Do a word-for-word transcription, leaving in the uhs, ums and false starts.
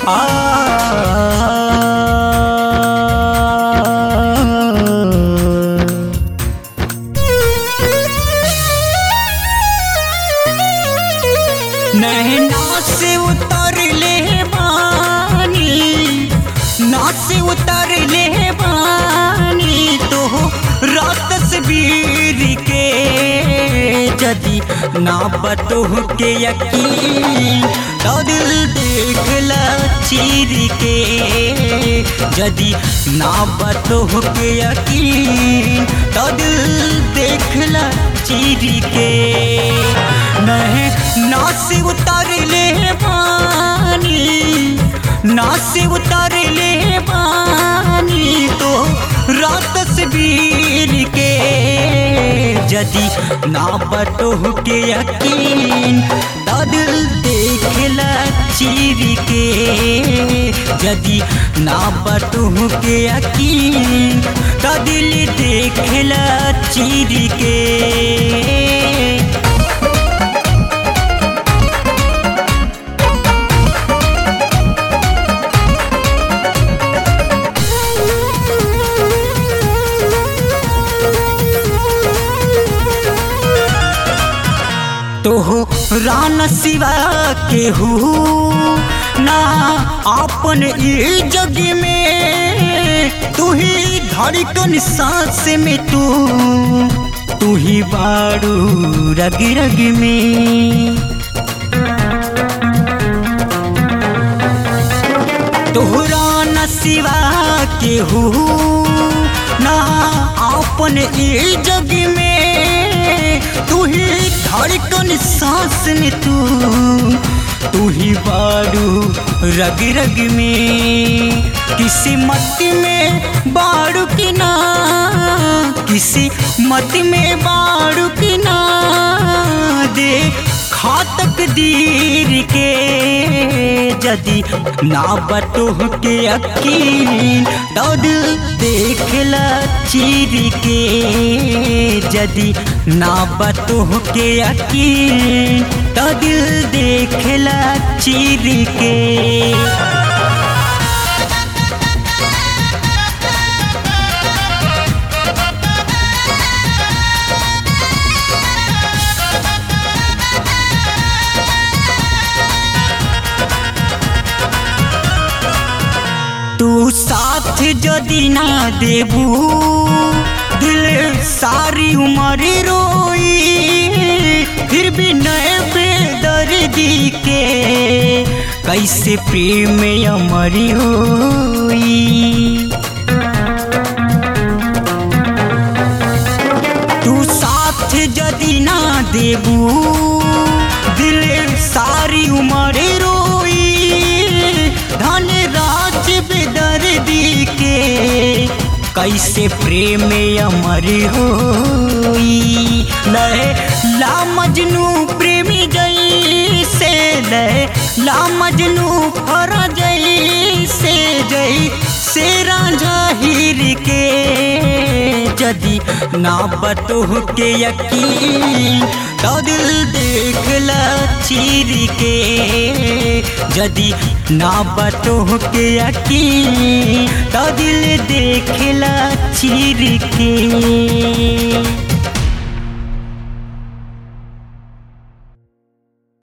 नैना से उतर ले बानी, ना से उतर ले बानी तो रात तस्वीर के जदी ना बतोह के यकीन तो दिल देख ला चीर के, जदी ना बतोह के यकीन तो दिल देख ला चीर के। ना से उतर ले पानी, ना से उतर ले पानी तो रात तस्वीर के जदी ना बतोह के यकीन तो दिल देख ला चीर के, जदी ना बतोह के यकीन तो दिल देख ला चीर के। तो रान सिवा के हूँ ना आपन ई जग में, तू ही धड़कन सांस में, तू तू ही बारू रग रग में। तोहरा न सिवा के हूँ ना आपन ई जग में, तू ही धड़कन सांस में, तू तू ही बारू रग रग में। किसी मत में बारू की ना, किसी मत में बारू की ना दे खातक दीर के जदी ना बतोह के यकीन तो दिल देख ला चीर के, जदी ना बतोह के यकीन तो दिल देख ला चीर के। तू साथ जदी ना देबू दिल सारी उम्र रोई, फिर भी नए बेदर्दी के कैसे प्रेम अमर होई। तू साथ जदी ना देबू दिल सारी उम्र रोई, धन राज बेदर्दी के कैसे प्रेम अमर होई। लहे ला मजनू प्रेमी जई से, लहे ला मजनू फर जई से, जई से रांझा हीर के जदी ना बतोह के यकीन तो दिल देख ला चीर के, जदी ना बतोह के यकीन तो दिल देख ला चीर के।